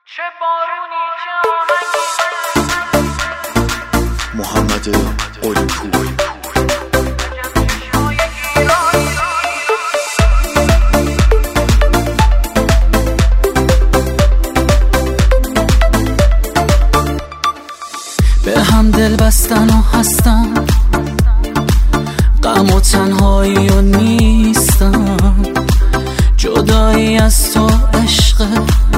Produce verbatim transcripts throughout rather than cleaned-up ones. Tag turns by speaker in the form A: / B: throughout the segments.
A: چه بارونی چه آهنگی
B: محمد اولپور
C: به هم دل بستن و هستم، غم و تنهایی و نیستم، جدایی از تو عشق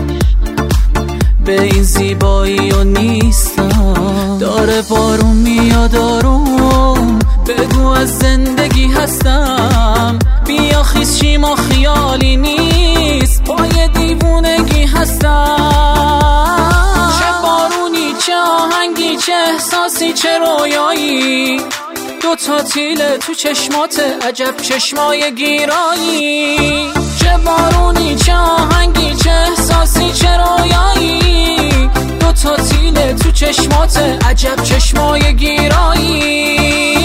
C: به این زیبایی و نیستم. داره بارون میاد آروم، بگو از زندگی هستم، بیا خیز چیم و خیالی نیست، پای دیوونگی هستم. چه بارونی چه آهنگی چه احساسی چه رویایی، دو تا تیله تو چشمات عجب چشمای گیرایی. چه بارونی چه آهنگی چه احساسی چه رویایی، دو تا تیله تو چشمات عجب چشمای گیرایی.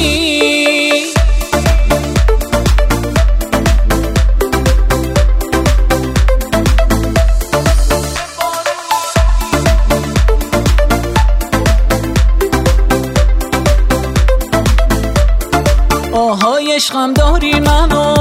C: آهای عشقم داری منو،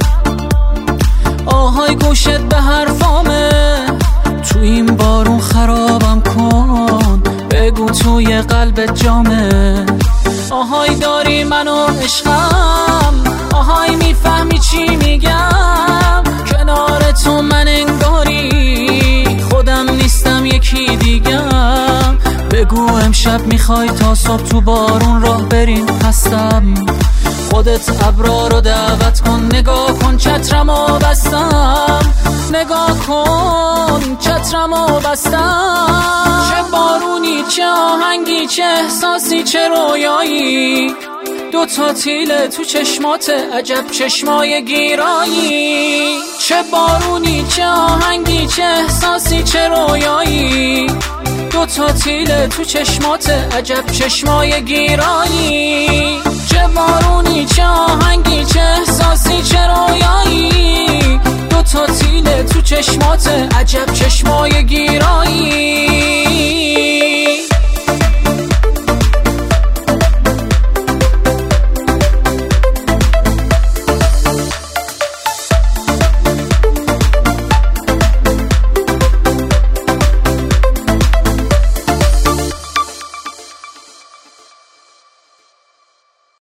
C: آهای گوشت به حرفامه، تو این بارون خرابم کن، بگو توی قلب جامه. آهای داری منو عشقم، آهای میفهمی چی میگم، کنار تو من انگاری خودم نیستم یکی دیگم. بگو امشب میخوای تا صبح تو بارون راه بریم، هستم خودت ابرا رو دعوت کن، نگاه کن چترمو بستم، نگاه کن چترمو بستم. چه بارونی چه آهنگی چه احساسی چه رویایی، دو تا تیله تو چشمات عجب چشمای گیرایی. چه بارونی چه آهنگی چه احساسی چه رویایی، دو تا تیله تو چشمات عجب چشمای گیرایی. چه بارونی چه آهنگی چه احساسی چه رویایی، دو تا تیله تو چشمات